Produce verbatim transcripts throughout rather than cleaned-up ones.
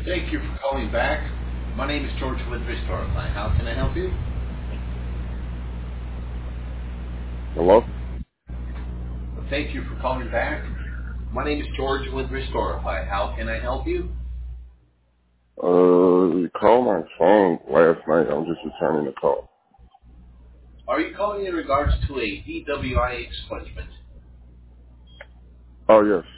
Thank you for calling back. My name is George with Restore Line. How can I help you? Hello? Thank you for calling back. My name is George with Restorify. How can I help you? Uh, you called my phone last night. I'm just returning the call. Are you calling in regards to a D W I expungement? Oh, yes.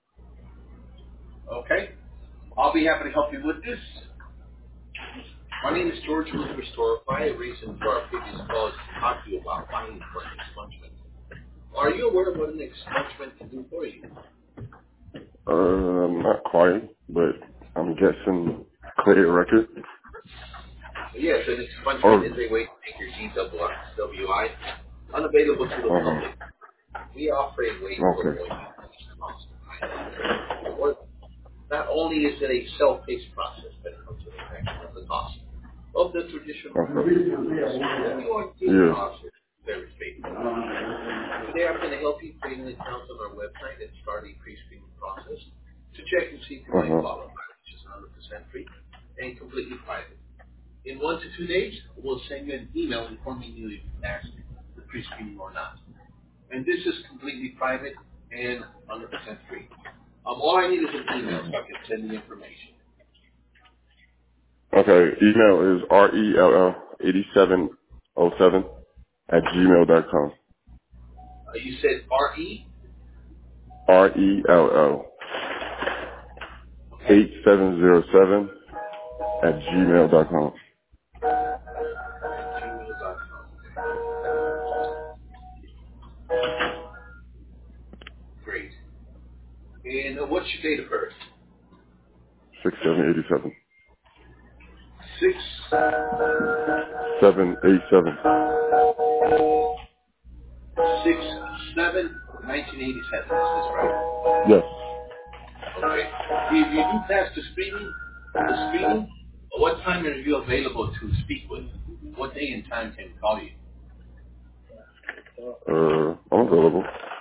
Okay. I'll be happy to help you with this. My name is George with Restorify. A reason for our previous call is to talk to you about filing for an expungement. Are you aware of what an expungement can do for you? Uh, not quite, but I'm guessing clear record. Yes, an expungement Or, is a way to make your D W I unavailable to the uh-huh. public. We offer a way to Okay. avoid these costs of filing for. Not only is it a self-paced process when it comes to the collection of the cost of the traditional Okay. the O I T Yeah. process is very straightforward. Today I'm going to help you create an account on our website and start a pre-screening process to check and see if you might Uh-huh. qualify, which is one hundred percent free and completely private. In one to two days, we'll send you an email informing you if you passed the pre-screening or not. And this is completely private and one hundred percent free. Um, all I need is an email so I can send the information. Okay. Email is R E L L eight seven oh seven at gmail dot com. Uh, you said R E? R E L L Okay. eight seven zero seven at gmail dot com. At gmail dot com. Okay. Great. And uh, what's your date of birth? six seven eighty seven. Six seven eight seven. six seven nineteen eighty seven. Is this right? Yes. Okay. If you do pass the screening, the screening, what time are you available to speak with? What day and time can we call you? Uh, I'm available.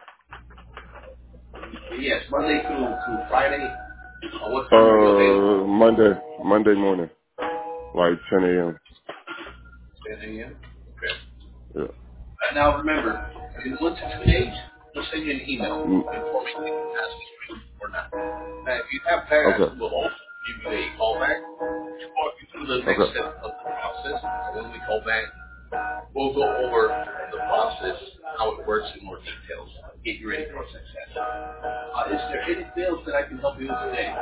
Yes, Monday through through Friday. Uh, what time are you available? Uh, Monday, Monday morning, like ten a.m. ten a m. Okay. Yeah. And now remember, in one to two days, we'll send you an email Mm, informing you if you passed the screening or not. Now, if you have passed, okay. we'll also give you a call back to walk you through the next Okay. step of the process. And when we call back, we'll go over the process, how it works in more details, get you ready for success. Uh, is there anything else that I can help you with today?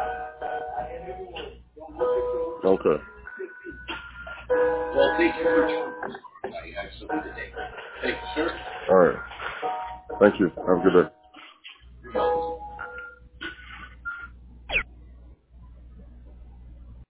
Okay. Well, thank you for choosing us. You have a good day. Thank you, sir. All right. Thank you. Have a good day.